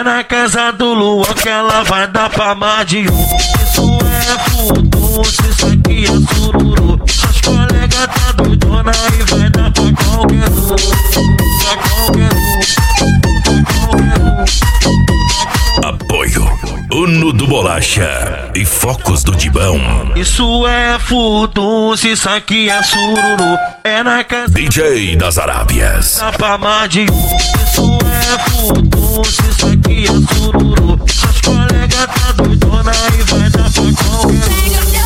É na casa do Luan que ela vai dar pra mais de um. Isso é furdunço, isso aqui é sururu. As colegas tá doidona e vai dar pra qualquer um. Pra qualquer um, pra qualquer um. Apoio Uno do Bolacha e Focos do Dibão. Isso é furdunço, isso aqui é sururu. É na casa DJ das Arábias. dá pra mais de um. Isso é furdunço, isso aqui é sururu. As colegas tá doidona e vai dar pra qualquer um.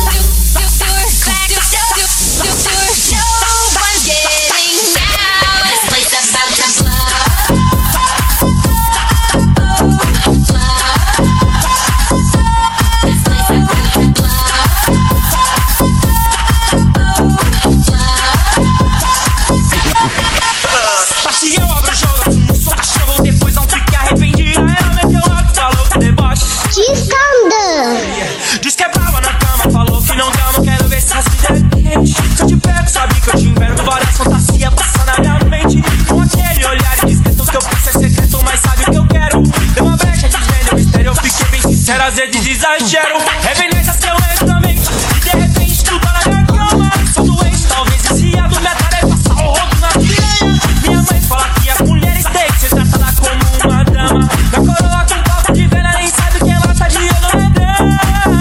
Diz que é brava na cama, falou que não dá, não quero ver se as ideias quente. Se eu te pego, sabe que eu te invento várias fantasias passando na minha mente. Com aquele olhar indiscreto que eu penso é secreto, mas sabe o que eu quero. Deu uma brecha de vender mistério, eu fiquei bem sincero, às vezes exagero. Revenência seu erro também, e de repente tu tá na minha cama. Sou doente, talvez viciado, minha tarefa é passar o rodo na piranha. Minha mãe fala que as mulheres têm que ser tratadas como uma dama. Na coroa com papo de velha, nem sabe que ela tá de olho na dama.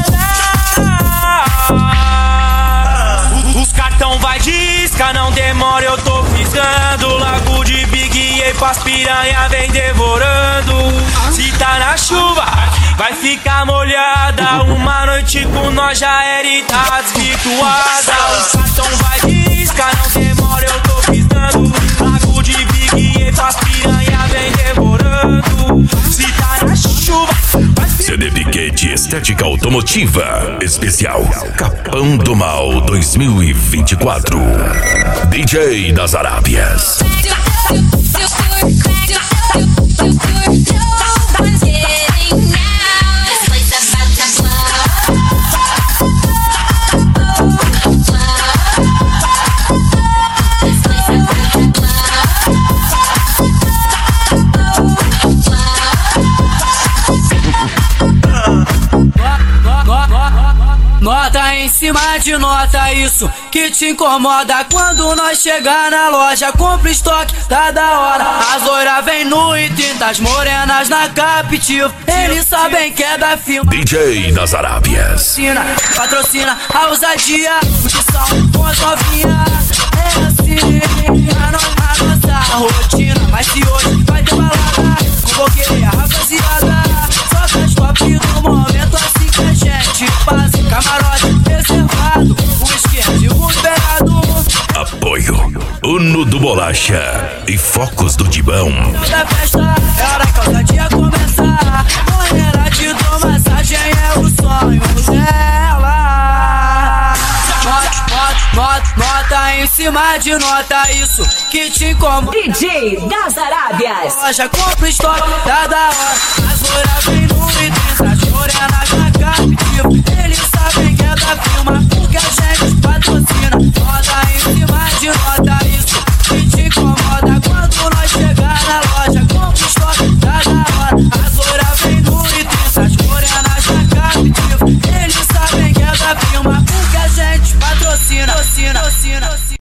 Os cartão vai disca, não demora, eu tô fisgando. Lago de Big e pras piranha vem devorando. Se tá na chuva, vai ficar molhada. Uma noite com nós já era e tá desvirtuada. Os cartão vai disca, não demora, eu tô fisgando. Lago de Big e pras piranha vem devorando. Se tá na chuva, vai ficar... CD Piquete Estética Automotiva Especial Capão do Mal 2024. DJ das Arábias. Nota em cima de nota, isso que te incomoda. Quando nós chegar na loja, compra estoque, tá da hora. As loiras vem nu e 30, as morenas na captiva. Eles sabem que é da firma DJ das Arábias. Patrocina a ousadia, curtição com as novinhas. É assim, a nossa rotina. Mas se hoje vai ter balada, convoquei a rapaziada. Só faz top do momento, assim que a gente passa. Camarote reservado, o esquerdo e o liberado. Apoio Uno do Bolacha e Focos do Dibão. Da festa é hora que a ousadia começar. Banheira de dor, massagem é o sonho dela. Nota em cima de nota, isso que te incomoda. DJ das Arábias. Loja compra estoque, tá da hora. As loiras vem no e 30, as morenas